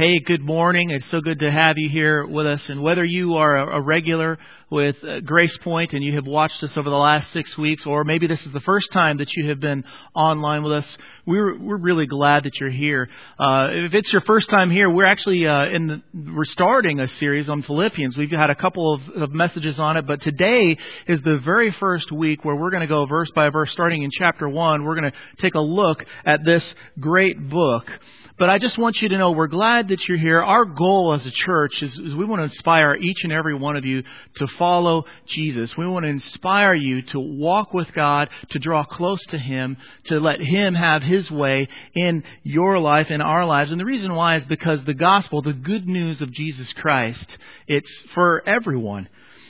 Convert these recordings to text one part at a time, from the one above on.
Hey, good morning. It's so good to have you here with us. And whether you are a regular with Grace Point and you have watched us over the last 6 weeks, or maybe this is the first time that you have been online with us, we're really glad that you're here. If it's your first time here, we're actually we're starting a series on Philippians. We've had a couple of messages on it, but today is the very first week where we're going to go verse by verse, starting in chapter 1. We're going to take a look at this great book. But I just want you to know we're glad that you're here. Our goal as a church is we want to inspire each and every one of you to follow Jesus. We want to inspire you to walk with God, to draw close to Him, to let Him have His way in your life, in our lives. And the reason why is because the gospel, the good news of Jesus Christ, it's for everyone.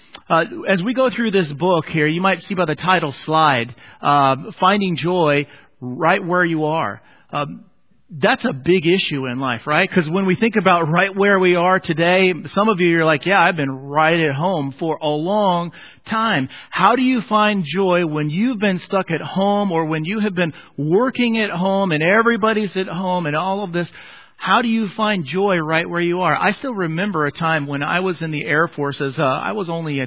As we go through this book here, you might see by the title slide, Finding Joy Right Where You Are. That's a big issue in life, right? Because when we think about right where we are today, some of you are like, yeah, I've been right at home for a long time. How do you find joy when you've been stuck at home, or when you have been working at home and everybody's at home and all of this? How do you find joy right where you are? I still remember a time when I was in the Air Force. I was only,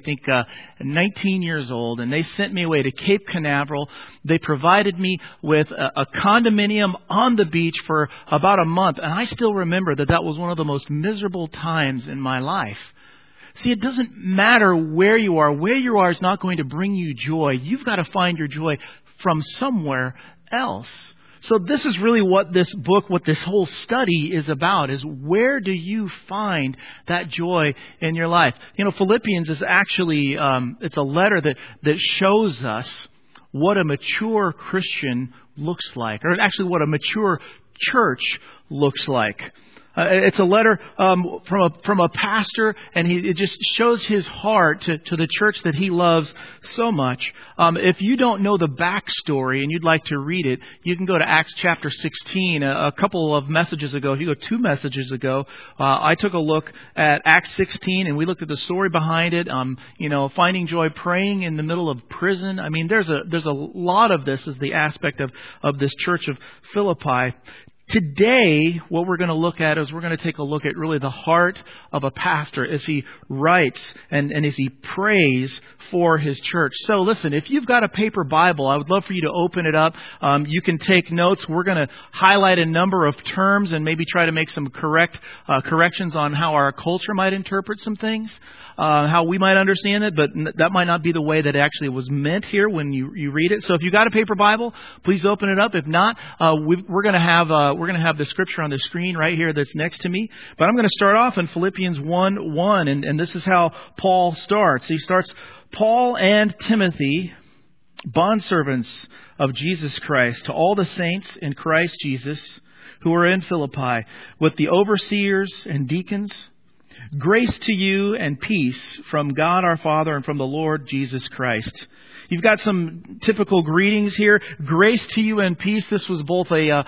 19 years old, and they sent me away to Cape Canaveral. They provided me with a condominium on the beach for about a month, and I still remember that was one of the most miserable times in my life. See, it doesn't matter where you are. Where you are is not going to bring you joy. You've got to find your joy from somewhere else. So this is really what this book, what this whole study is about, is where do you find that joy in your life? You know, Philippians is actually, it's a letter that shows us what a mature Christian looks like, or actually what a mature church looks like. It's a letter from a pastor, and it just shows his heart to the church that he loves so much. If you don't know the backstory and you'd like to read it, you can go to Acts chapter 16. A couple of messages ago, if you go 2 messages ago, I took a look at Acts 16, and we looked at the story behind it. Finding joy, praying in the middle of prison. I mean, there's a lot of this is the aspect of this church of Philippi. Today, what we're going to look at is we're going to take a look at really the heart of a pastor as he writes and as he prays for his church. So listen, if you've got a paper Bible, I would love for you to open it up. You can take notes. We're going to highlight a number of terms and maybe try to make some corrections on how our culture might interpret some things, how we might understand it, but that might not be the way that it actually was meant here when you read it. So if you've got a paper Bible, please open it up. If not, we're going to have the scripture on the screen right here that's next to me. But I'm going to start off in Philippians 1:1, and this is how Paul starts. He starts, Paul and Timothy, bondservants of Jesus Christ, to all the saints in Christ Jesus who are in Philippi, with the overseers and deacons, grace to you and peace from God our Father and from the Lord Jesus Christ. You've got some typical greetings here. Grace to you and peace. This was both a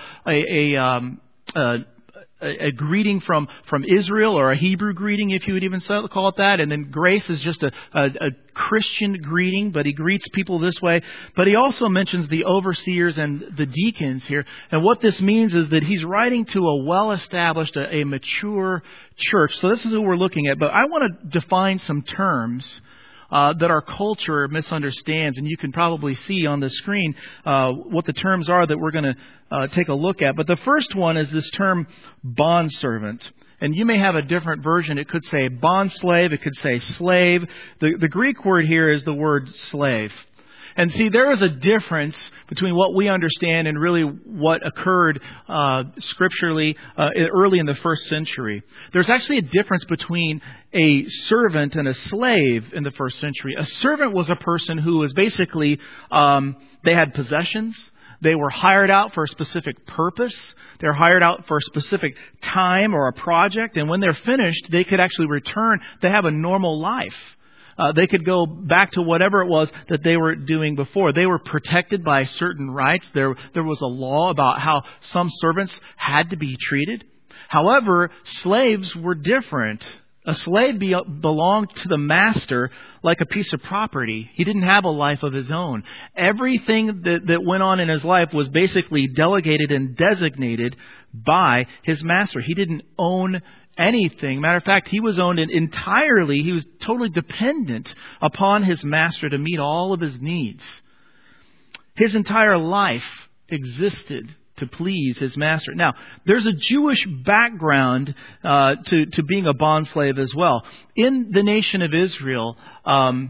greeting from Israel, or a Hebrew greeting, if you would even call it that. And then grace is just a Christian greeting, but he greets people this way. But he also mentions the overseers and the deacons here. And what this means is that he's writing to a well-established, a mature church. So this is what we're looking at. But I want to define some terms that our culture misunderstands, and you can probably see on the screen what the terms are that we're going to take a look at. But the first one is this term bondservant. And you may have a different version. It could say bondslave. It could say slave. The Greek word here is the word slave. And see, there is a difference between what we understand and really what occurred scripturally early in the first century. There's actually a difference between a servant and a slave in the first century. A servant was a person who was basically, they had possessions. They were hired out for a specific purpose. They're hired out for a specific time or a project. And when they're finished, they could actually return. They have a normal life. They could go back to whatever it was that they were doing before. They were protected by certain rights. There was a law about how some servants had to be treated. However, slaves were different. A slave belonged to the master like a piece of property. He didn't have a life of his own. Everything that went on in his life was basically delegated and designated by his master. He didn't own anything. Matter of fact, he was owned entirely. He was totally dependent upon his master to meet all of his needs. His entire life existed to please his master. Now, there's a Jewish background to being a bondslave as well. In the nation of Israel, a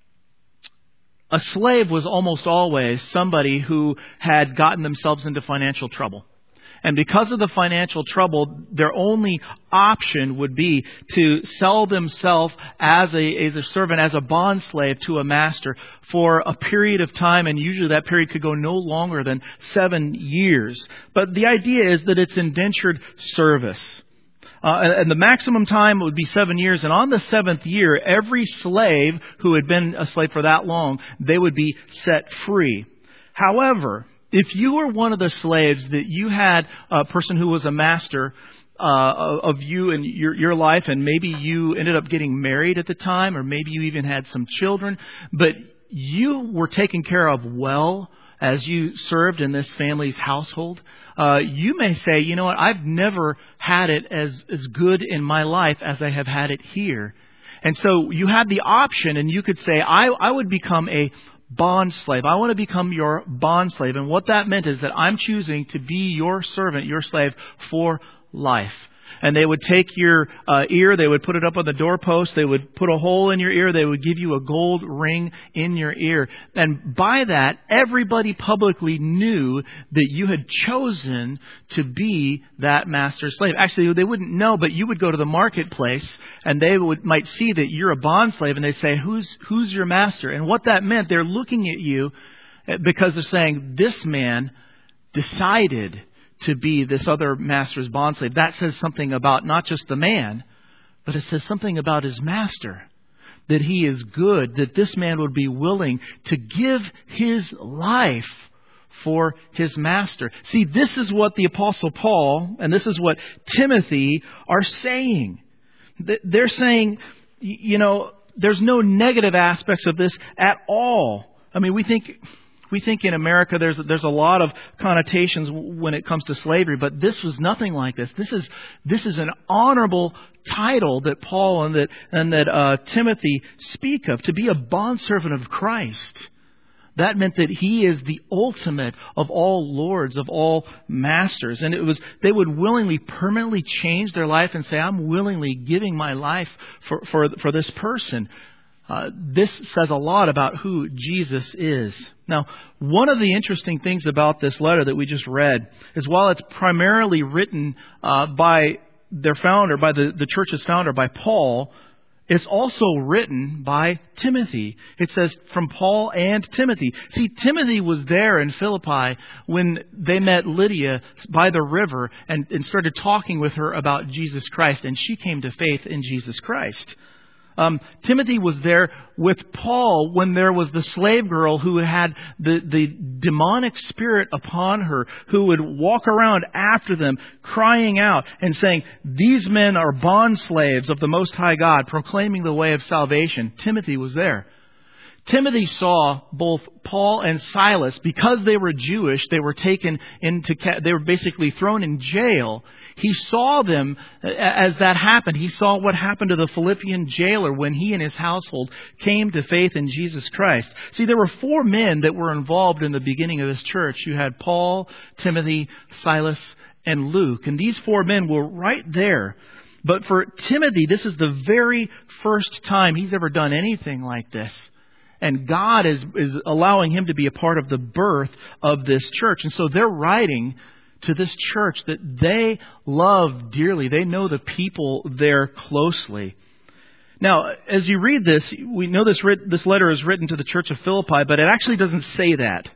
slave was almost always somebody who had gotten themselves into financial trouble. And because of the financial trouble, their only option would be to sell themselves as a servant, as a bond slave to a master for a period of time. And usually that period could go no longer than 7 years. But the idea is that it's indentured service. And the maximum time would be 7 years. And on the 7th year, every slave who had been a slave for that long, they would be set free. However, if you were one of the slaves that you had a person who was a master of you and your life, and maybe you ended up getting married at the time, or maybe you even had some children, but you were taken care of well as you served in this family's household, you may say, you know what, I've never had it as good in my life as I have had it here. And so you had the option, and you could say, I would become a bond slave. I want to become your bond slave. And what that meant is that I'm choosing to be your servant, your slave for life. And they would take your ear, they would put it up on the doorpost, they would put a hole in your ear, they would give you a gold ring in your ear. And by that, everybody publicly knew that you had chosen to be that master's slave. Actually, they wouldn't know, but you would go to the marketplace and they might see that you're a bond slave, and they say, who's your master? And what that meant, they're looking at you because they're saying, this man decided to be this other master's bondslave. That says something about not just the man, but it says something about his master. That he is good, that this man would be willing to give his life for his master. See, this is what the Apostle Paul and this is what Timothy are saying. They're saying, you know, there's no negative aspects of this at all. I mean, we think in America there's a lot of connotations when it comes to slavery, but this was nothing like this. This is an honorable title that Paul and that Timothy speak of, to be a bondservant of Christ. That meant that he is the ultimate of all lords, of all masters. And they would willingly, permanently change their life and say, I'm willingly giving my life for this person. This says a lot about who Jesus is. Now, one of the interesting things about this letter that we just read is while it's primarily written by their founder, by the church's founder, by Paul, it's also written by Timothy. It says from Paul and Timothy. See, Timothy was there in Philippi when they met Lydia by the river and started talking with her about Jesus Christ, and she came to faith in Jesus Christ. Timothy was there with Paul when there was the slave girl who had the demonic spirit upon her, who would walk around after them crying out and saying, these men are bond slaves of the Most High God, proclaiming the way of salvation. Timothy was there. Timothy saw both Paul and Silas. Because they were Jewish, they were they were basically thrown in jail. He saw them as that happened. He saw what happened to the Philippian jailer when he and his household came to faith in Jesus Christ. See, there were 4 men that were involved in the beginning of this church. You had Paul, Timothy, Silas, and Luke. And these 4 men were right there. But for Timothy, this is the very first time he's ever done anything like this. And God is allowing him to be a part of the birth of this church. And so they're writing to this church that they love dearly. They know the people there closely. Now, as you read this, we know this letter is written to the church of Philippi, but it actually doesn't say that.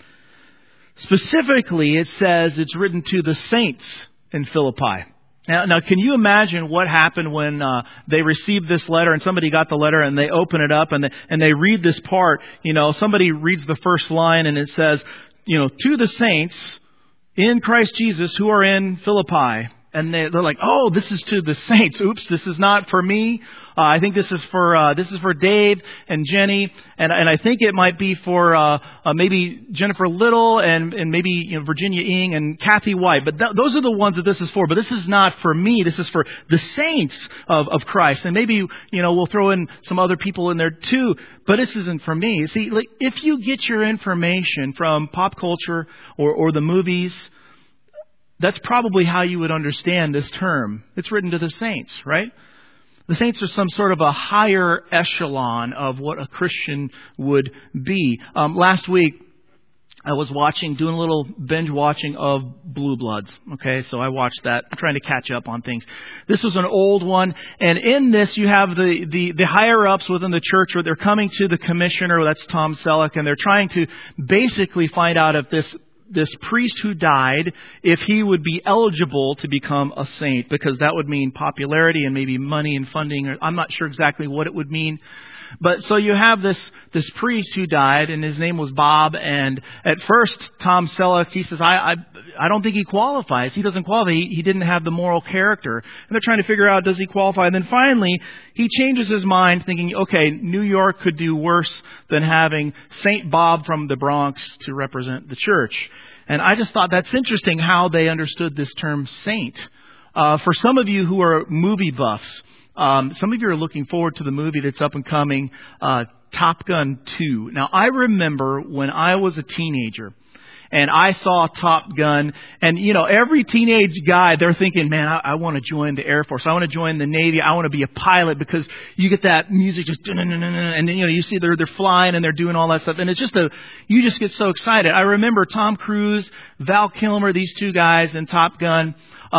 Specifically, it says it's written to the saints in Philippi. Now, can you imagine what happened when they received this letter and somebody got the letter and they open it up and they read this part? You know, somebody reads the first line and it says, you know, to the saints in Christ Jesus who are in Philippi. And they're like, oh, this is to the saints. Oops, this is not for me. I think this is for Dave and Jenny, and I think it might be for maybe Jennifer Little and maybe Virginia Ing and Kathy White. But those are the ones that this is for. But this is not for me. This is for the saints of Christ. And maybe we'll throw in some other people in there too. But this isn't for me. See, like, if you get your information from pop culture or the movies, that's probably how you would understand this term. It's written to the saints, right? The saints are some sort of a higher echelon of what a Christian would be. Last week, I was doing a little binge watching of Blue Bloods. Okay, so I watched that. I'm trying to catch up on things. This was an old one, and in this you have the higher ups within the church where they're coming to the commissioner, that's Tom Selleck, and they're trying to basically find out if this priest who died, if he would be eligible to become a saint, because that would mean popularity and maybe money and funding. Or I'm not sure exactly what it would mean. But so you have this priest who died, and his name was Bob. And at first, Tom Selleck, he says, I don't think he qualifies. He doesn't qualify. He didn't have the moral character. And they're trying to figure out, does he qualify? And then finally, he changes his mind, thinking, okay, New York could do worse than having Saint Bob from the Bronx to represent the church. And I just thought that's interesting how they understood this term saint. For some of you who are movie buffs, some of you are looking forward to the movie that's up and coming, Top Gun 2. Now, I remember when I was a teenager and I saw Top Gun, and every teenage guy, they're thinking, man, I want to join the Air Force. I want to join the Navy. I want to be a pilot, because you get that music just, and then you see they're flying and they're doing all that stuff, and it's just you just get so excited. I remember Tom Cruise, Val Kilmer, these two guys in Top Gun.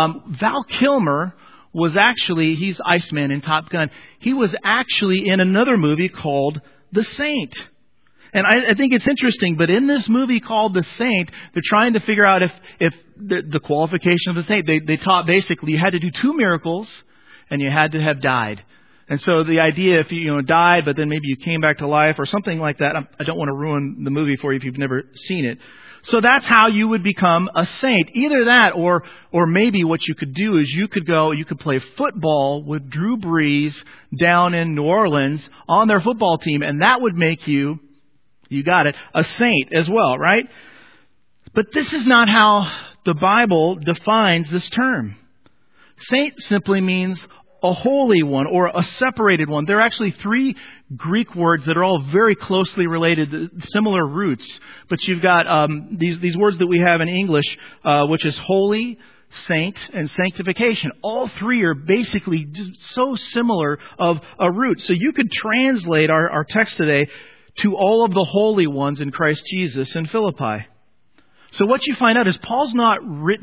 Val Kilmer was actually, he's Iceman in Top Gun. He was actually in another movie called The Saint. And I think it's interesting, but in this movie called The Saint, they're trying to figure out if the qualification of the saint, they taught basically you had to do 2 miracles and you had to have died. And so the idea, if you died, but then maybe you came back to life or something like that, I don't want to ruin the movie for you if you've never seen it. So that's how you would become a saint. Either that or maybe what you could do is you could play football with Drew Brees down in New Orleans on their football team, and that would make you got it, a saint as well, right? But this is not how the Bible defines this term. Saint simply means a holy one or a separated one. There are actually 3 Greek words that are all very closely related, similar roots. But you've got these words that we have in English, which is holy, saint, and sanctification. All 3 are basically just so similar of a root. So you could translate our text today to all of the holy ones in Christ Jesus in Philippi. So what you find out is Paul's not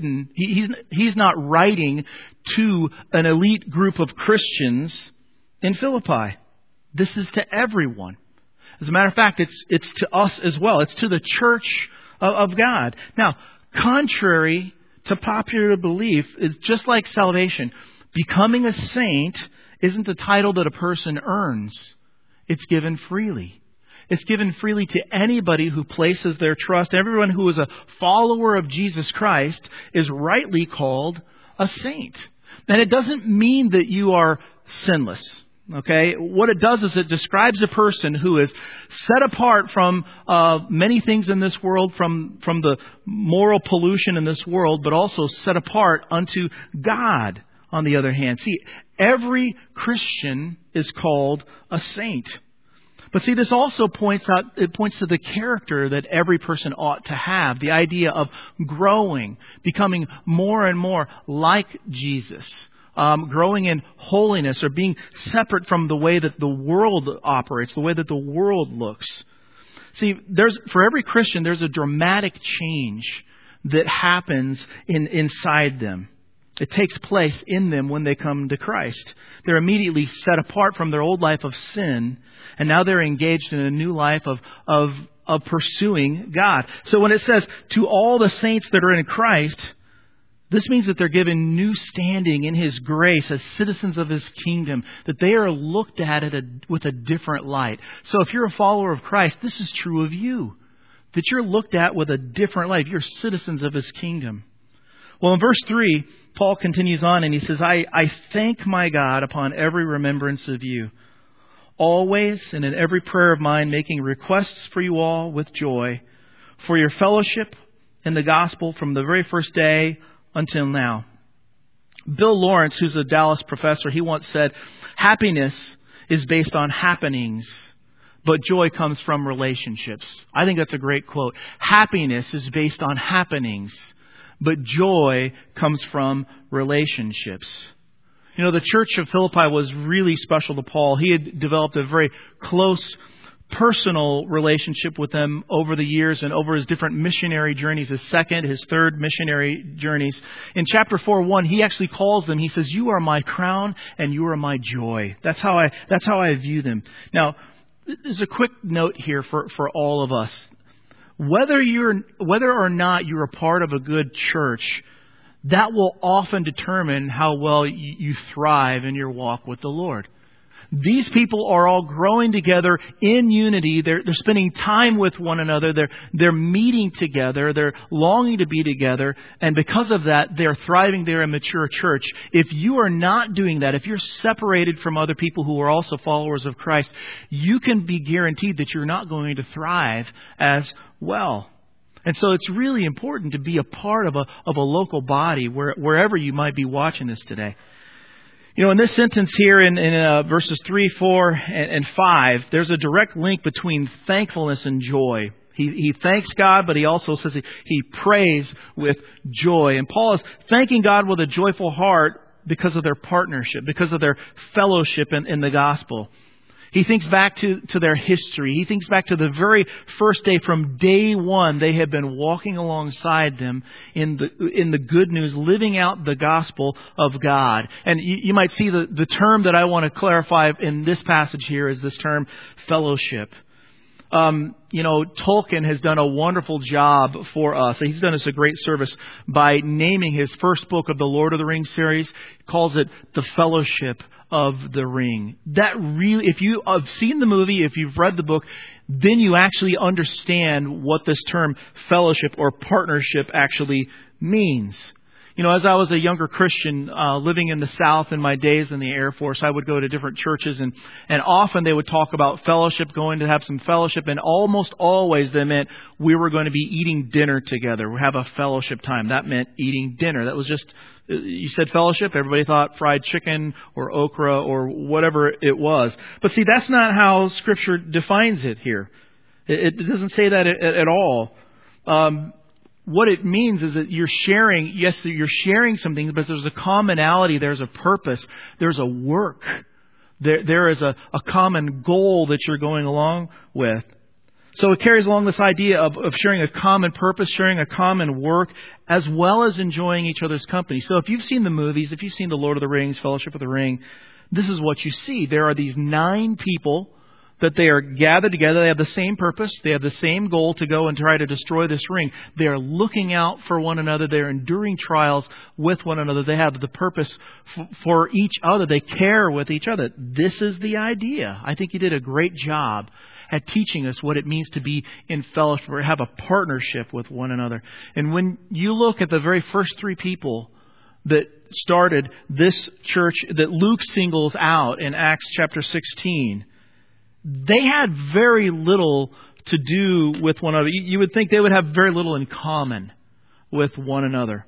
he's not writing to an elite group of Christians in Philippi. This is to everyone. As a matter of fact, it's to us as well. It's to the church of God. Now, contrary to popular belief, it's just like salvation. Becoming a saint isn't a title that a person earns. It's given freely. It's given freely to anybody who places their trust. Everyone who is a follower of Jesus Christ is rightly called a saint. And it doesn't mean that you are sinless. Okay? What it does is it describes a person who is set apart from many things in this world, from the moral pollution in this world, but also set apart unto God on the other hand. See, every Christian is called a saint. But see, this also points to the character that every person ought to have. The idea of growing, becoming more and more like Jesus. Growing in holiness or being separate from the way that the world operates, the way that the world looks. See, for every Christian, there's a dramatic change that happens inside them. It takes place in them when they come to Christ. They're immediately set apart from their old life of sin, and now they're engaged in a new life of pursuing God. So when it says, to all the saints that are in Christ, this means that they're given new standing in His grace as citizens of His kingdom, that they are looked at with a different light. So if you're a follower of Christ, this is true of you, that you're looked at with a different light. You're citizens of His kingdom. Well, in verse 3, Paul continues on and he says, I thank my God upon every remembrance of you, always and in every prayer of mine, making requests for you all with joy, for your fellowship in the gospel from the very first day until now. Bill Lawrence, who's a Dallas professor, he once said, happiness is based on happenings, but joy comes from relationships. I think that's a great quote. Happiness is based on happenings, but joy comes from relationships. You know, the church of Philippi was really special to Paul. He had developed a very close personal relationship with them over the years and over his different missionary journeys, his second, his third missionary journeys. In chapter 4:1, he actually calls them, he says, you are my crown and you are my joy. That's how I view them. Now, there's a quick note here for all of us. Whether or not you're a part of a good church, that will often determine how well you thrive in your walk with the Lord. These people are all growing together in unity. They're spending time with one another. They're meeting together. They're longing to be together. And because of that, they're thriving. They're a mature church. If you are not doing that, if you're separated from other people who are also followers of Christ, you can be guaranteed that you're not going to thrive as well. And so it's really important to be a part of a local body wherever you might be watching this today. You know, in this sentence here in verses 3, 4, and 5, there's a direct link between thankfulness and joy. He thanks God, but he also says he prays with joy. And Paul is thanking God with a joyful heart because of their partnership, because of their fellowship in the gospel. He thinks back to their history. He thinks back to the very first day. From day one, they have been walking alongside them in the good news, living out the gospel of God. And you might see the term that I want to clarify in this passage here is this term fellowship. You know, Tolkien has done a wonderful job for us. He's done us a great service by naming his first book of the Lord of the Rings series. He calls it The Fellowship of the Ring. That really, if you have seen the movie, if you've read the book, then you actually understand what this term fellowship or partnership actually means. You know, as I was a younger Christian living in the South in my days in the Air Force, I would go to different churches and often they would talk about fellowship, going to have some fellowship, and almost always they meant we were going to be eating dinner together. We have a fellowship time. That meant eating dinner. That was just, you said fellowship, everybody thought fried chicken or okra or whatever it was. But see, that's not how Scripture defines it here. It doesn't say that at all. What it means is that you're sharing, yes, you're sharing some things, but there's a commonality, there's a purpose, there's a work. There is a common goal that you're going along with. So it carries along this idea of sharing a common purpose, sharing a common work, as well as enjoying each other's company. So if you've seen the movies, if you've seen The Lord of the Rings, Fellowship of the Ring, this is what you see. There are these 9 people that they are gathered together. They have the same purpose. They have the same goal to go and try to destroy this ring. They are looking out for one another. They are enduring trials with one another. They have the purpose for each other. They care with each other. This is the idea. I think he did a great job at teaching us what it means to be in fellowship or have a partnership with one another. And when you look at the very first 3 people that started this church that Luke singles out in Acts chapter 16, they had very little to do with one another. You would think they would have very little in common with one another.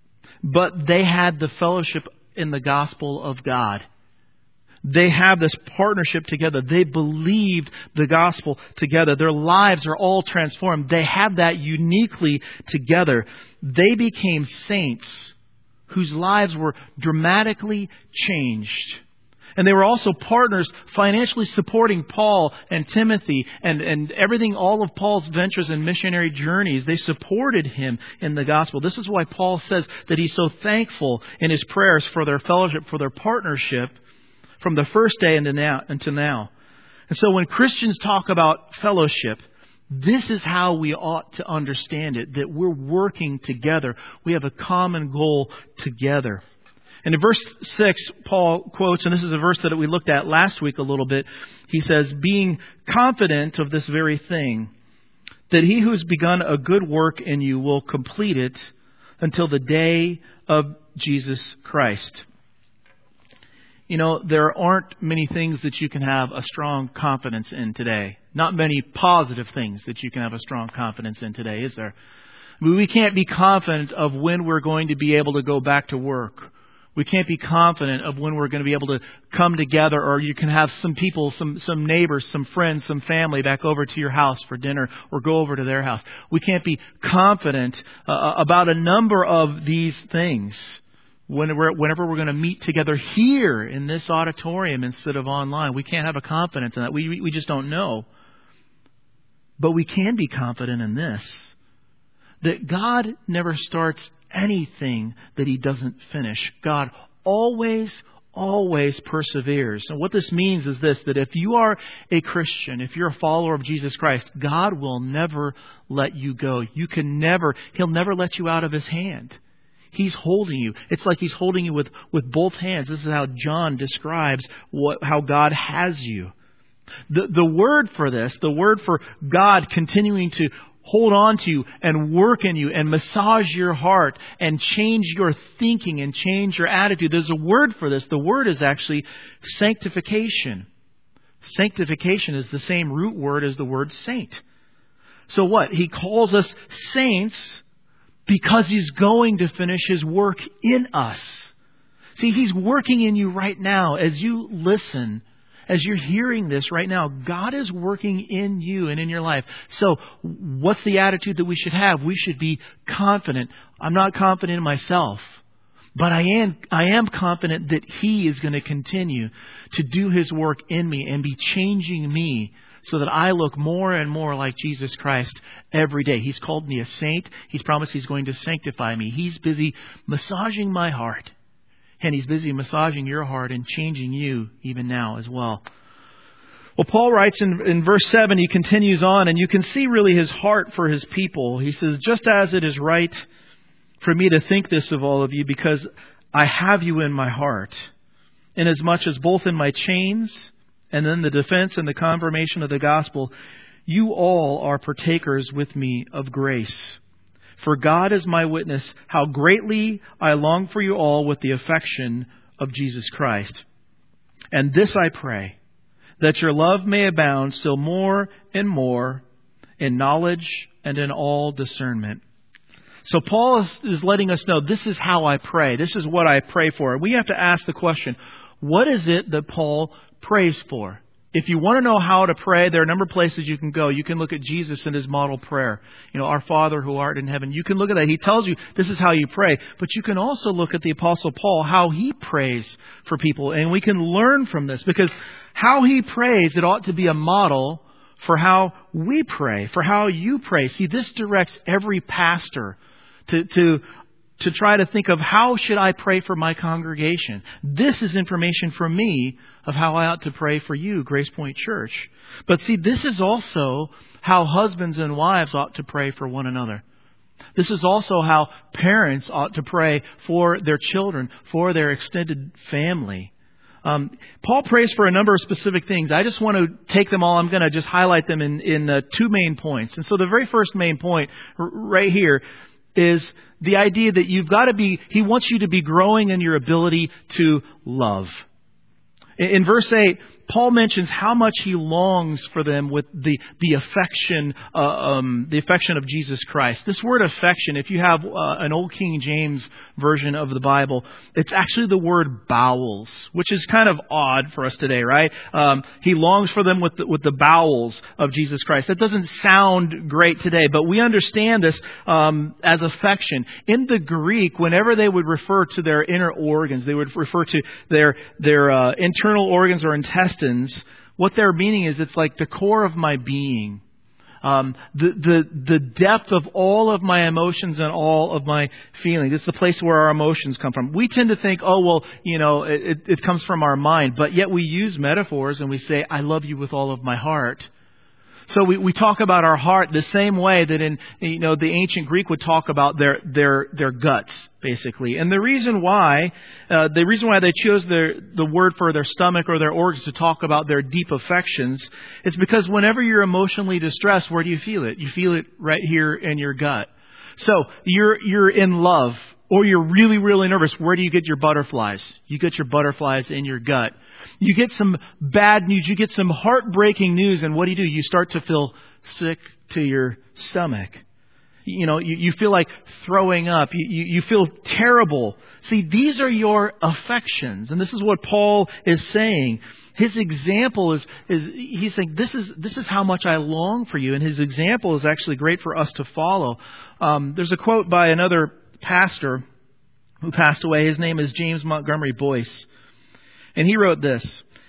But they had the fellowship in the gospel of God. They have this partnership together. They believed the gospel together. Their lives are all transformed. They have that uniquely together. They became saints whose lives were dramatically changed. And they were also partners financially supporting Paul and Timothy and everything, all of Paul's ventures and missionary journeys. They supported him in the gospel. This is why Paul says that he's so thankful in his prayers for their fellowship, for their partnership from the first day until now. And so when Christians talk about fellowship, this is how we ought to understand it, that we're working together. We have a common goal together. And in verse 6, Paul quotes, and this is a verse that we looked at last week a little bit. He says, being confident of this very thing, that he who has begun a good work in you will complete it until the day of Jesus Christ. You know, there aren't many things that you can have a strong confidence in today. Not many positive things that you can have a strong confidence in today, is there? We can't be confident of when we're going to be able to go back to work. We can't be confident of when we're going to be able to come together, or you can have some people, some neighbors, some friends, some family back over to your house for dinner or go over to their house. We can't be confident about a number of these things whenever we're going to meet together here in this auditorium instead of online. We can't have a confidence in that. We just don't know. But we can be confident in this, that God never starts anything that He doesn't finish. God always perseveres. And what this means is this, that if you are a Christian, if you're a follower of Jesus Christ, God will never let you go. He'll never let you out of His hand. He's holding you. It's like He's holding you with both hands. This is how John describes how God has you. The word for this, the word for God continuing to hold on to you and work in you and massage your heart and change your thinking and change your attitude. There's a word for this. The word is actually sanctification. Sanctification is the same root word as the word saint. So what? He calls us saints because He's going to finish His work in us. See, He's working in you right now as you listen. As you're hearing this right now, God is working in you and in your life. So what's the attitude that we should have? We should be confident. I'm not confident in myself, but I am confident that He is going to continue to do His work in me and be changing me so that I look more and more like Jesus Christ every day. He's called me a saint. He's promised He's going to sanctify me. He's busy massaging my heart. And He's busy massaging your heart and changing you even now as well. Well, Paul writes in verse 7, he continues on, and you can see really his heart for his people. He says, just as it is right for me to think this of all of you, because I have you in my heart, inasmuch as both in my chains and in the defense and the confirmation of the gospel, you all are partakers with me of grace. For God is my witness, how greatly I long for you all with the affection of Jesus Christ. And this I pray, that your love may abound still more and more in knowledge and in all discernment. So Paul is letting us know, this is how I pray. This is what I pray for. We have to ask the question, what is it that Paul prays for? If you want to know how to pray, there are a number of places you can go. You can look at Jesus and His model prayer. You know, our Father who art in heaven. You can look at that. He tells you this is how you pray. But you can also look at the Apostle Paul, how he prays for people. And we can learn from this, because how he prays, it ought to be a model for how we pray, for how you pray. See, this directs every pastor to try to think of, how should I pray for my congregation? This is information for me of how I ought to pray for you, Grace Point Church. But see, this is also how husbands and wives ought to pray for one another. This is also how parents ought to pray for their children, for their extended family. Paul prays for a number of specific things. I just want to take them all. I'm going to just highlight them in two main points. And so the very first main point right here is the idea that He wants you to be growing in your ability to love. In verse 8, Paul mentions how much he longs for them with the affection of Jesus Christ. This word affection, if you have an old King James version of the Bible, it's actually the word bowels, which is kind of odd for us today, right? He longs for them with the bowels of Jesus Christ. That doesn't sound great today, but we understand this as affection. In the Greek, whenever they would refer to their inner organs, they would refer to their internal organs or intestines. What they're meaning is, it's like the core of my being, the depth of all of my emotions and all of my feelings. It's the place where our emotions come from. We tend to think, oh, well, it comes from our mind, but yet we use metaphors and we say, I love you with all of my heart. So we talk about our heart the same way that the ancient Greek would talk about their guts, basically. And the reason why they chose the word for their stomach or their organs to talk about their deep affections is because whenever you're emotionally distressed, where do you feel it? You feel it right here in your gut. So you're in love, or you're really, really nervous. Where do you get your butterflies? You get your butterflies in your gut. You get some bad news. You get some heartbreaking news. And what do? You start to feel sick to your stomach. You feel like throwing up. You feel terrible. See, these are your affections. And this is what Paul is saying. His example is he's saying, this is how much I long for you. And his example is actually great for us to follow. There's a quote by another pastor who passed away. His name is James Montgomery Boyce. And he wrote this.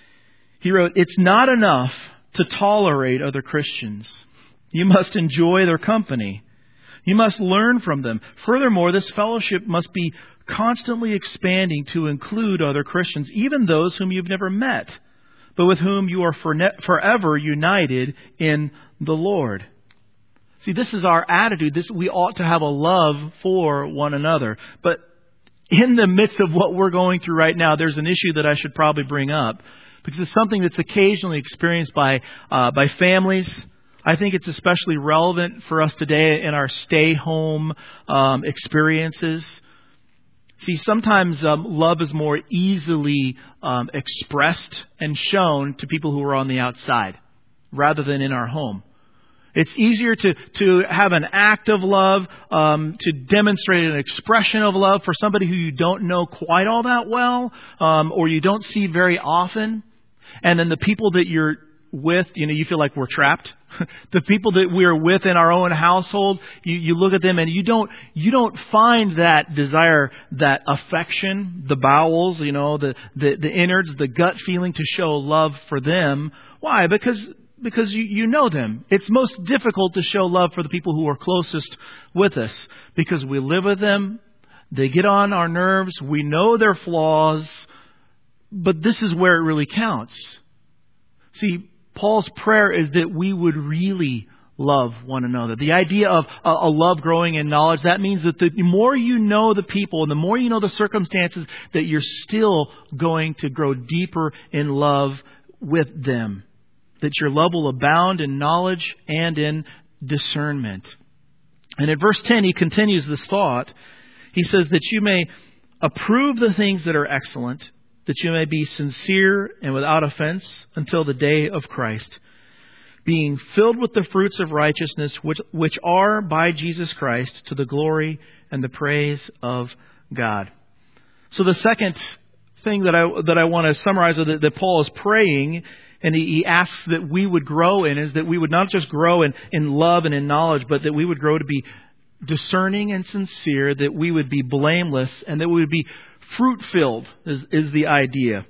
He wrote, "It's not enough to tolerate other Christians. You must enjoy their company. You must learn from them. Furthermore, this fellowship must be constantly expanding to include other Christians, even those whom you've never met, but with whom you are forever united in the Lord." See, this is our attitude. We ought to have a love for one another. But in the midst of what we're going through right now, there's an issue that I should probably bring up, because it's something that's occasionally experienced by families. I think it's especially relevant for us today in our stay-home experiences. See, sometimes love is more easily expressed and shown to people who are on the outside rather than in our home. It's easier to have an act of love, to demonstrate an expression of love for somebody who you don't know quite all that well, or you don't see very often. And then the people that you're with, you feel like we're trapped. The people that we're with in our own household, you look at them and you don't find that desire, that affection, the bowels, the innards, the gut feeling to show love for them. Why? Because you know them. It's most difficult to show love for the people who are closest with us, because we live with them. They get on our nerves. We know their flaws. But this is where it really counts. See, Paul's prayer is that we would really love one another. The idea of a love growing in knowledge, that means that the more you know the people and the more you know the circumstances, that you're still going to grow deeper in love with them. That your love will abound in knowledge and in discernment. And in verse 10, he continues this thought. He says that you may approve the things that are excellent, that you may be sincere and without offense until the day of Christ, being filled with the fruits of righteousness, which are by Jesus Christ, to the glory and the praise of God. So the second thing that I want to summarize that Paul is praying, and he asks that we would grow in, is that we would not just grow in love and in knowledge, but that we would grow to be discerning and sincere, that we would be blameless, and that we would be fruit-filled is the idea.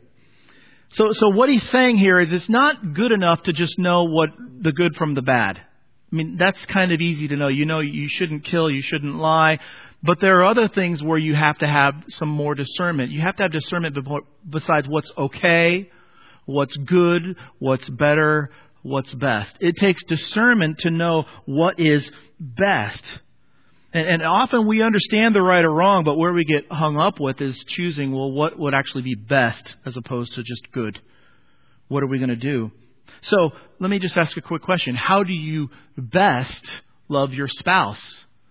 So what he's saying here is it's not good enough to just know what the good from the bad. I mean, that's kind of easy to know. You shouldn't kill, you shouldn't lie. But there are other things where you have to have some more discernment. You have to have discernment besides what's okay, what's good, what's better, what's best. It takes discernment to know what is best. And often we understand the right or wrong, but where we get hung up with is choosing, what would actually be best as opposed to just good? What are we going to do? So let me just ask a quick question. How do you best love your spouse?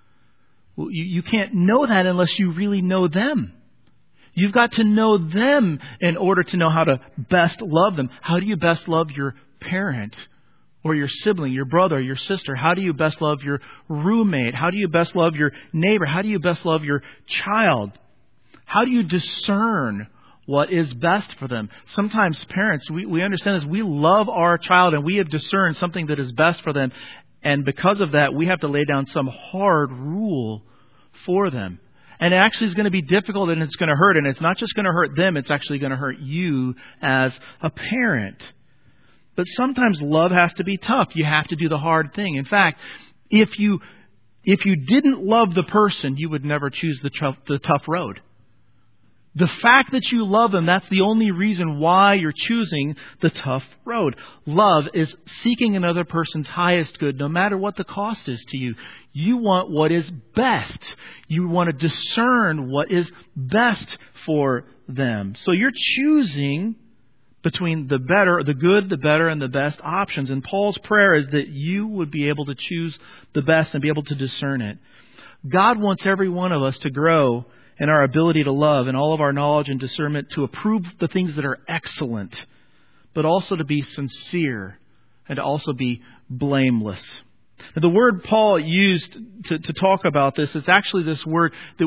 Well, you can't know that unless you really know them. You've got to know them in order to know how to best love them. How do you best love your parent? Or your sibling, your brother, your sister? How do you best love your roommate? How do you best love your neighbor? How do you best love your child? How do you discern what is best for them? Sometimes parents, we understand this. We love our child and we have discerned something that is best for them. And because of that, we have to lay down some hard rule for them. And it actually is going to be difficult and it's going to hurt. And it's not just going to hurt them. It's actually going to hurt you as a parent. But sometimes love has to be tough. You have to do the hard thing. In fact, if you didn't love the person, you would never choose the tough road. The fact that you love them, that's the only reason why you're choosing the tough road. Love is seeking another person's highest good, no matter what the cost is to you. You want what is best. You want to discern what is best for them. So you're choosing between the better, the good, the better, and the best options. And Paul's prayer is that you would be able to choose the best and be able to discern it. God wants every one of us to grow in our ability to love and all of our knowledge and discernment to approve the things that are excellent, but also to be sincere and to also be blameless. Now, the word Paul used to talk about this is actually this word that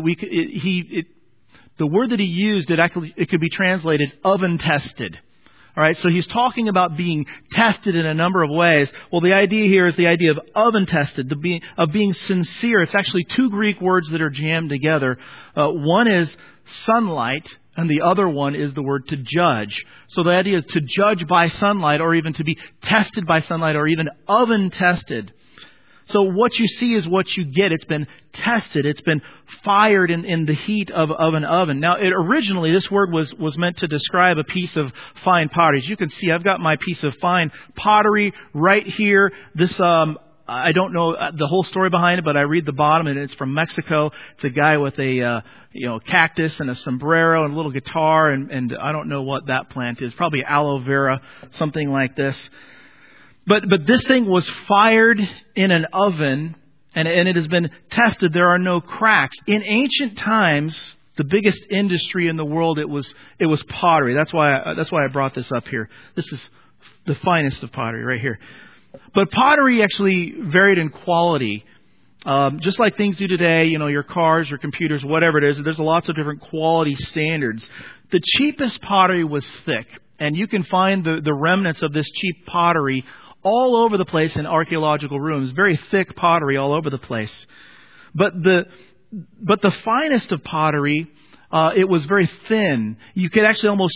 the word that he used, it could be translated oven tested. All right, so he's talking about being tested in a number of ways. Well, the idea here is the idea of oven tested, of being sincere. It's actually two Greek words that are jammed together. One is sunlight, and the other one is the word to judge. So the idea is to judge by sunlight, or even to be tested by sunlight, or even oven tested. So what you see is what you get. It's been tested. It's been fired in the heat of an oven. Now, originally, this word was meant to describe a piece of fine pottery. As you can see, I've got my piece of fine pottery right here. This, I don't know the whole story behind it, but I read the bottom, and it's from Mexico. It's a guy with a cactus and a sombrero and a little guitar, and I don't know what that plant is. Probably aloe vera, something like this. But this thing was fired in an oven, and it has been tested. There are no cracks. In ancient times, the biggest industry in the world, it was pottery. That's why I brought this up here. This is the finest of pottery right here. But pottery actually varied in quality. Just like things do today, your cars, your computers, whatever it is, there's lots of different quality standards. The cheapest pottery was thick, and you can find the remnants of this cheap pottery all over the place in archaeological ruins. Very thick pottery all over the place. But the finest of pottery, it was very thin. You could actually almost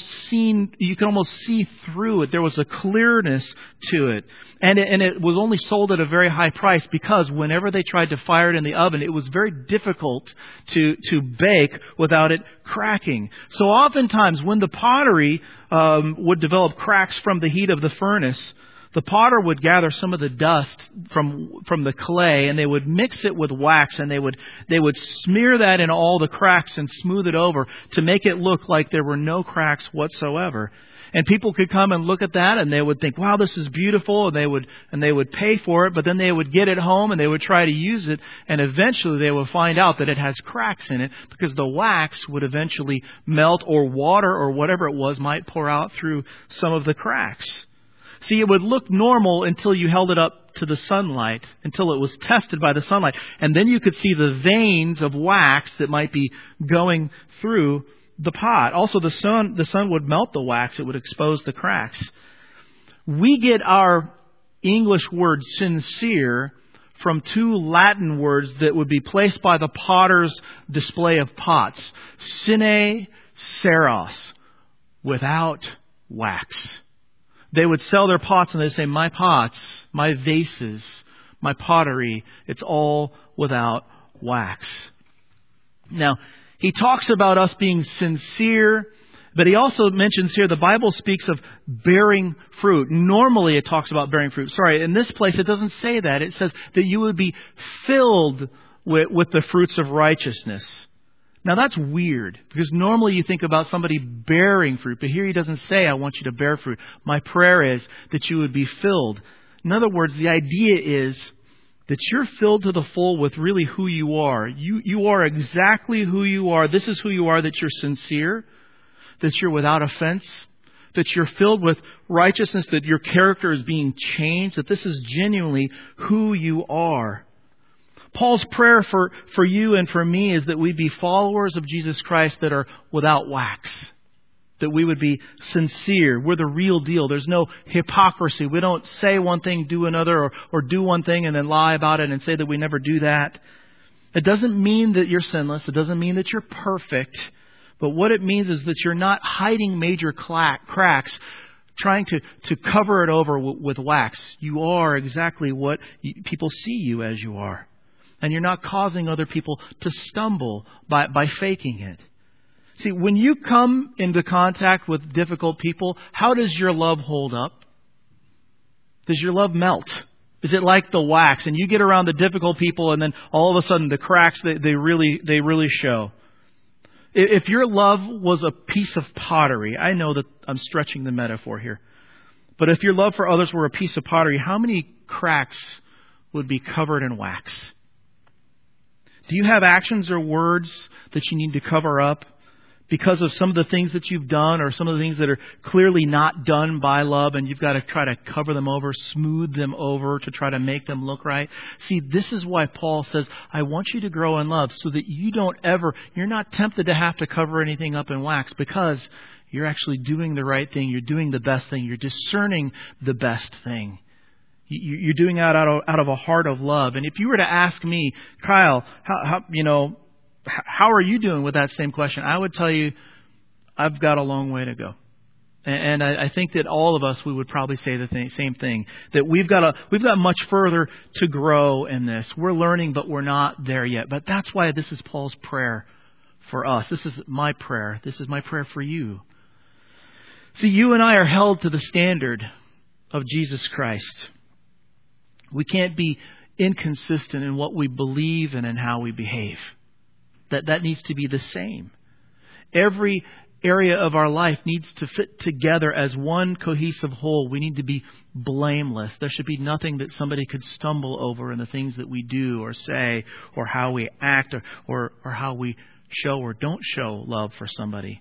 see through it. There was a clearness to it. And it was only sold at a very high price because whenever they tried to fire it in the oven, it was very difficult to bake without it cracking. So oftentimes when the pottery would develop cracks from the heat of the furnace, the potter would gather some of the dust from the clay, and they would mix it with wax, and they would smear that in all the cracks and smooth it over to make it look like there were no cracks whatsoever. And people could come and look at that, and they would think, "Wow, this is beautiful," and they would pay for it. But then they would get it home and they would try to use it, and eventually they would find out that it has cracks in it because the wax would eventually melt, or water or whatever it was might pour out through some of the cracks. See, it would look normal until you held it up to the sunlight, until it was tested by the sunlight. And then you could see the veins of wax that might be going through the pot. Also, the sun would melt the wax. It would expose the cracks. We get our English word sincere from two Latin words that would be placed by the potter's display of pots. Sine ceros, without wax. They would sell their pots and they'd say, "My pots, my vases, my pottery, it's all without wax." Now, he talks about us being sincere, but he also mentions here, the Bible speaks of bearing fruit. Normally it talks about bearing fruit. Sorry, in this place it doesn't say that. It says that you would be filled with the fruits of righteousness. Now that's weird, because normally you think about somebody bearing fruit, but here he doesn't say, "I want you to bear fruit." My prayer is that you would be filled. In other words, the idea is that you're filled to the full with really who you are. You are exactly who you are. This is who you are, that you're sincere, that you're without offense, that you're filled with righteousness, that your character is being changed, that this is genuinely who you are. Paul's prayer for you and for me is that we be followers of Jesus Christ that are without wax. That we would be sincere. We're the real deal. There's no hypocrisy. We don't say one thing, do another, or do one thing and then lie about it and say that we never do that. It doesn't mean that you're sinless. It doesn't mean that you're perfect. But what it means is that you're not hiding major cracks, trying to cover it over with wax. You are exactly what people see you as you are. And you're not causing other people to stumble by faking it. See, when you come into contact with difficult people, how does your love hold up? Does your love melt? Is it like the wax? And you get around the difficult people and then all of a sudden the cracks, they really show. If your love was a piece of pottery, I know that I'm stretching the metaphor here. But if your love for others were a piece of pottery, how many cracks would be covered in wax? Do you have actions or words that you need to cover up because of some of the things that you've done or some of the things that are clearly not done by love, and you've got to try to cover them over, smooth them over to try to make them look right? See, this is why Paul says, I want you to grow in love so that you're not tempted to have to cover anything up in wax, because you're actually doing the right thing. You're doing the best thing. You're discerning the best thing. You're doing it out of a heart of love. And if you were to ask me, Kyle, how are you doing with that same question? I would tell you, I've got a long way to go. And I think that all of us, we would probably say the same thing, that we've got much further to grow in this. We're learning, but we're not there yet. But that's why this is Paul's prayer for us. This is my prayer. This is my prayer for you. See, you and I are held to the standard of Jesus Christ. We can't be inconsistent in what we believe and in how we behave. That needs to be the same. Every area of our life needs to fit together as one cohesive whole. We need to be blameless. There should be nothing that somebody could stumble over in the things that we do or say, or how we act, or how we show or don't show love for somebody.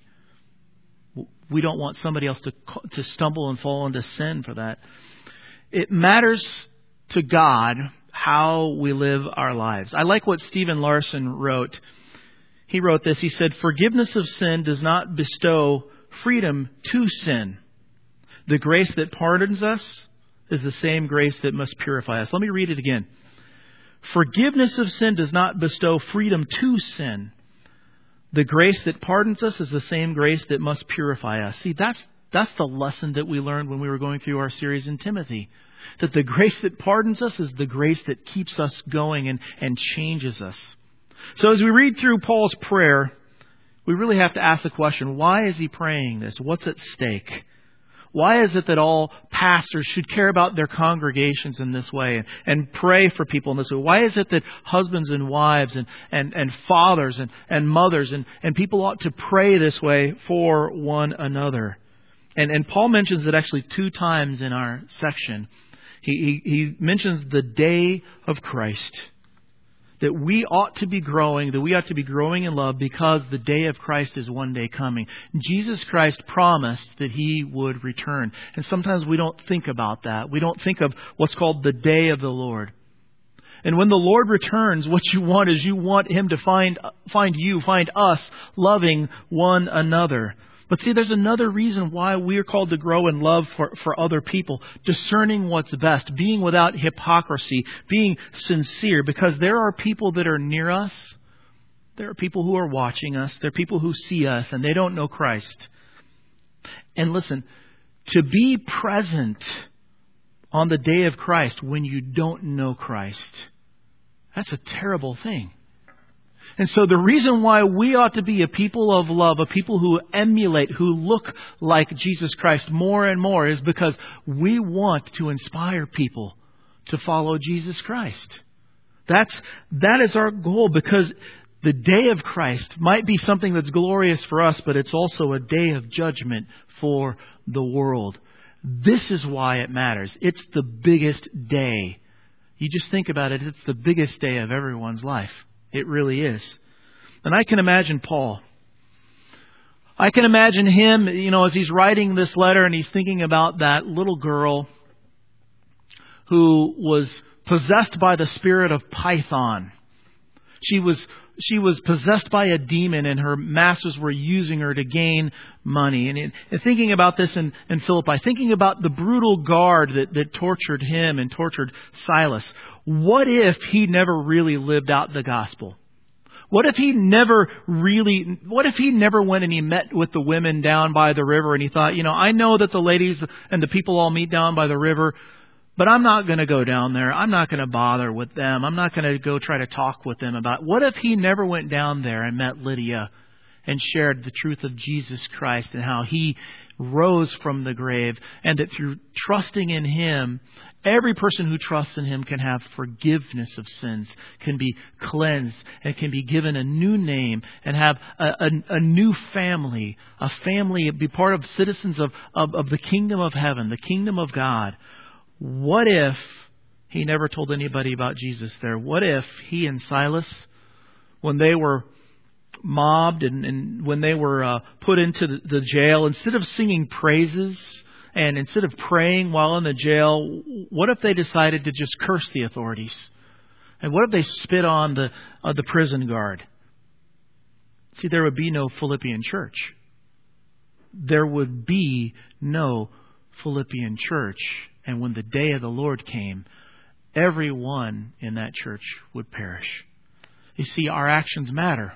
We don't want somebody else to stumble and fall into sin for that. It matters to God how we live our lives. I like what Stephen Larson wrote. He wrote this. He said, forgiveness of sin does not bestow freedom to sin. The grace that pardons us is the same grace that must purify us. Let me read it again. Forgiveness of sin does not bestow freedom to sin. The grace that pardons us is the same grace that must purify us. See, that's the lesson that we learned when we were going through our series in Timothy. That the grace that pardons us is the grace that keeps us going and changes us. So as we read through Paul's prayer, we really have to ask the question, why is he praying this? What's at stake? Why is it that all pastors should care about their congregations in this way and pray for people in this way? Why is it that husbands and wives and fathers and mothers and people ought to pray this way for one another? And Paul mentions it actually 2 times in our section. He mentions the day of Christ. That we ought to be growing, in love because the day of Christ is one day coming. Jesus Christ promised that He would return. And sometimes we don't think about that. We don't think of what's called the day of the Lord. And when the Lord returns, what you want is you want Him to find us loving one another. But see, there's another reason why we are called to grow in love for other people. Discerning what's best. Being without hypocrisy. Being sincere. Because there are people that are near us. There are people who are watching us. There are people who see us and they don't know Christ. And listen, to be present on the day of Christ when you don't know Christ, that's a terrible thing. And so the reason why we ought to be a people of love, a people who emulate, who look like Jesus Christ more and more, is because we want to inspire people to follow Jesus Christ. That is our goal, because the day of Christ might be something that's glorious for us, but it's also a day of judgment for the world. This is why it matters. It's the biggest day. You just think about it. It's the biggest day of everyone's life. It really is. And I can imagine Paul. I can imagine him, as he's writing this letter and he's thinking about that little girl who was possessed by the spirit of Python. She was possessed by a demon and her masters were using her to gain money. And thinking about this in Philippi, thinking about the brutal guard that tortured him and tortured Silas. What if he never really lived out the gospel? What if he never went and he met with the women down by the river and he thought, I know that the ladies and the people all meet down by the river, but I'm not going to go down there. I'm not going to bother with them. I'm not going to go try to talk with them about. What if he never went down there and met Lydia and shared the truth of Jesus Christ and how He rose from the grave, and that through trusting in Him, every person who trusts in Him can have forgiveness of sins, can be cleansed, and can be given a new name and have a new family, be part of citizens of the kingdom of heaven, the kingdom of God. What if he never told anybody about Jesus there? What if he and Silas when they were mobbed and when they were put into the jail, instead of singing praises and instead of praying while in the jail, what if they decided to just curse the authorities? And what if they spit on the prison guard? See, there would be no Philippian church. There would be no Philippian church. And when the day of the Lord came, everyone in that church would perish. You see, our actions matter.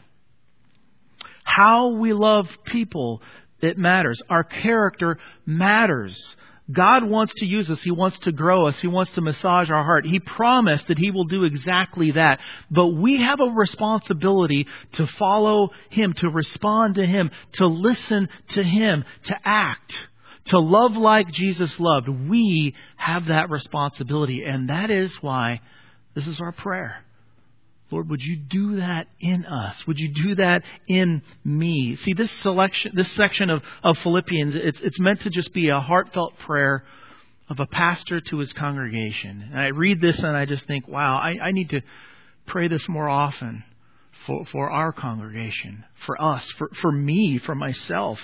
How we love people, it matters. Our character matters. God wants to use us. He wants to grow us. He wants to massage our heart. He promised that He will do exactly that. But we have a responsibility to follow Him, to respond to Him, to listen to Him, to act, to love like Jesus loved. We have that responsibility. And that is why this is our prayer. Lord, would you do that in us? Would you do that in me? See, this section of Philippians, it's meant to just be a heartfelt prayer of a pastor to his congregation. And I read this and I just think, wow, I need to pray this more often for our congregation, for us, for me, for myself.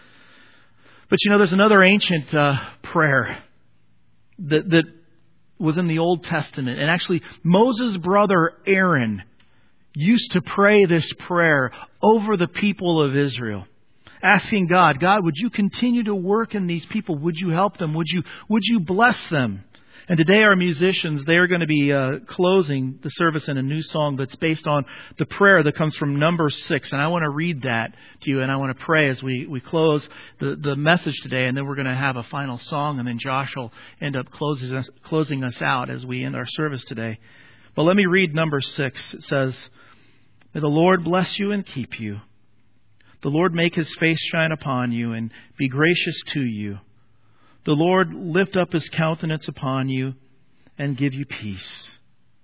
But there's another ancient prayer that was in the Old Testament. And actually, Moses' brother Aaron used to pray this prayer over the people of Israel, asking God, would you continue to work in these people? Would you help them? Would you bless them? And today our musicians, they are going to be closing the service in a new song that's based on the prayer that comes from Numbers 6. And I want to read that to you, and I want to pray as we close the message today. And then we're going to have a final song, and then Josh will end up closing us out as we end our service today. But let me read Numbers 6. It says, "May the Lord bless you and keep you. The Lord make His face shine upon you and be gracious to you. The Lord lift up His countenance upon you and give you peace."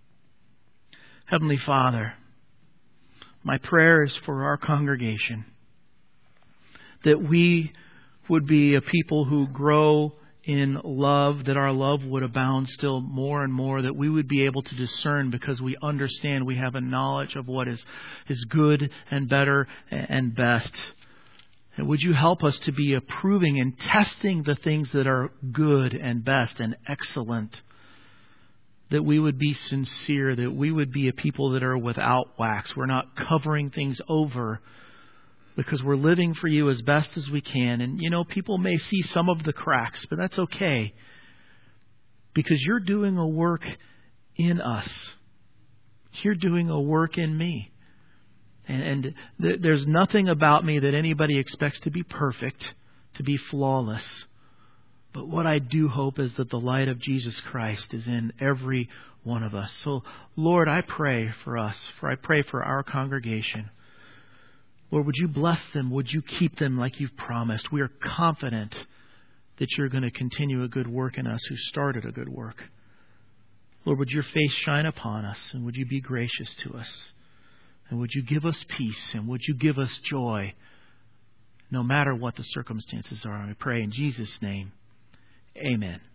Heavenly Father, my prayer is for our congregation, that we would be a people who grow in love, that our love would abound still more and more, that we would be able to discern because we understand we have a knowledge of what is good and better and best. And would you help us to be approving and testing the things that are good and best and excellent? That we would be sincere, that we would be a people that are without wax. We're not covering things over because we're living for you as best as we can. And people may see some of the cracks, but that's okay. Because you're doing a work in us. You're doing a work in me. And there's nothing about me that anybody expects to be perfect, to be flawless. But what I do hope is that the light of Jesus Christ is in every one of us. So, Lord, I pray for us, I pray for our congregation. Lord, would you bless them? Would you keep them like you've promised? We are confident that you're going to continue a good work in us who started a good work. Lord, would your face shine upon us, and would you be gracious to us? And would you give us peace, and would you give us joy, no matter what the circumstances are? I pray in Jesus' name. Amen.